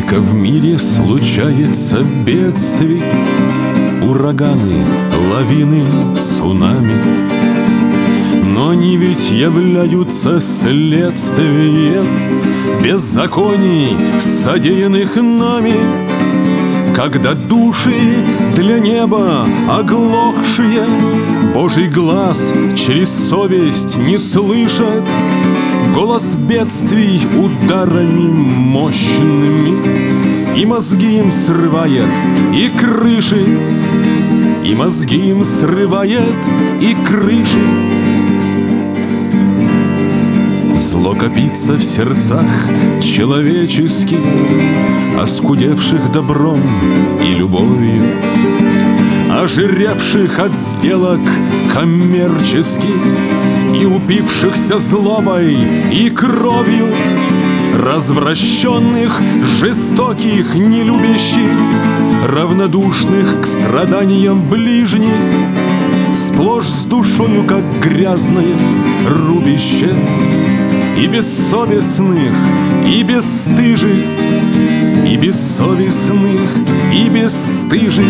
Сколько в мире случается бедствий, ураганы, лавины, цунами, но они ведь являются следствием беззаконий, содеянных нами. Когда души для неба оглохшие Божий глаз через совесть не слышат, голос бедствий ударами мощными, и мозги им срывает, и крыши, и мозги им срывает, и крыши. Зло копится в сердцах человеческих, оскудевших добром и любовью, ожиревших от сделок коммерческих и упившихся злобой и кровью, развращенных, жестоких, нелюбящих, равнодушных к страданиям ближних, сплошь с душою, как грязное рубище, и бессовестных, и бесстыжих, и бессовестных, и бесстыжих.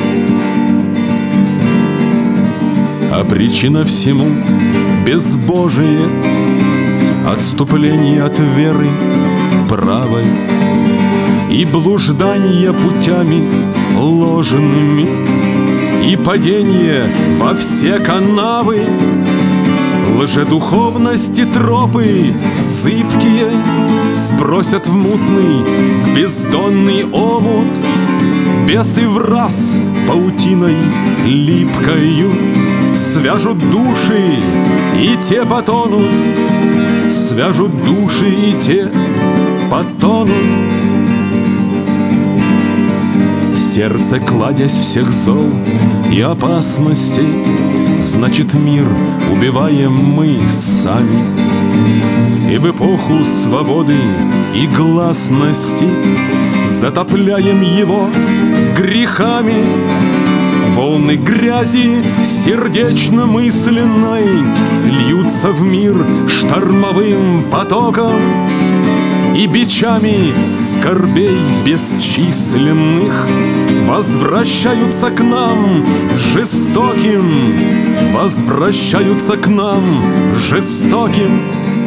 А причина всему безбожие, отступление от веры правой и блуждание путями ложными, и падение во все канавы, лжедуховности тропы зыбкие сбросят в мутный бездонный омут. Бесы враз паутиной липкою свяжут души, и те потонут, свяжут души, и те потонут. Сердце, кладясь всех зол и опасностей, значит, мир убиваем мы сами. И в эпоху свободы и гласности затопляем его грехами. Волны грязи сердечно-мысленной льются в мир штормовым потоком, и бичами скорбей бесчисленных возвращаются к нам жестоким, возвращаются к нам жестоким.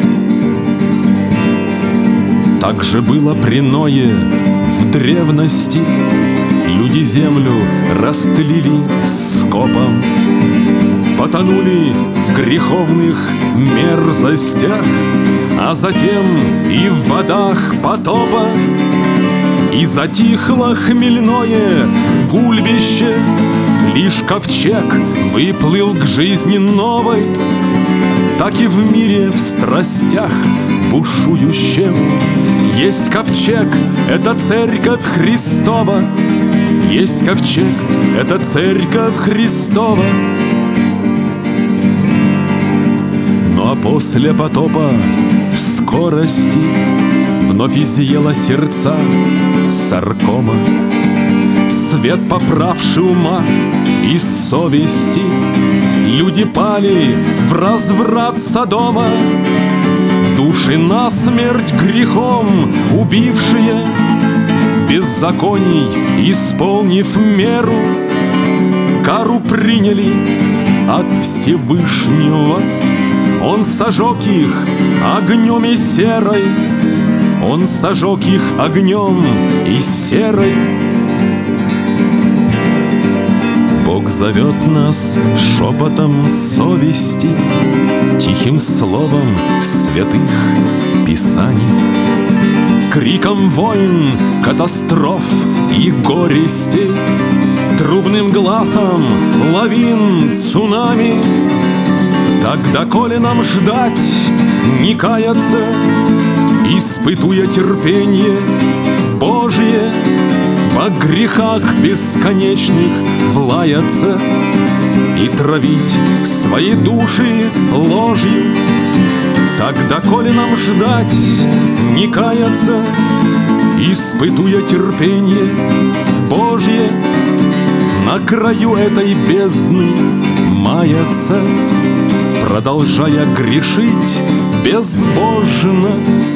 Так же было при Ное в древности. Люди землю растлили скопом, потонули в греховных мерзостях, а затем и в водах потопа. И затихло хмельное гульбище, лишь ковчег выплыл к жизни новой. Так и в мире в страстях бушующем есть ковчег, это церковь Христова. Есть ковчег, это церковь Христова. Ну а после потопа в скорости вновь изъела сердца саркома. Свет, поправший ума и совести, люди пали в разврат Содома. Души насмерть грехом убившие, беззаконий исполнив меру, кару приняли от Всевышнего. Он сожег их огнем и серой, Он сожег их огнем и серой. Бог зовет нас шепотом совести, тихим словом святых писаний, криком войн, катастроф и горестей, трубным глазом лавин, цунами. Тогда, коли нам ждать, не каяться, испытуя терпение Божье, во грехах бесконечных влаяться и травить свои души ложью. Тогда, коли нам ждать, не каяться, испытуя терпение Божье, на краю этой бездны маяться, продолжая грешить безбожно.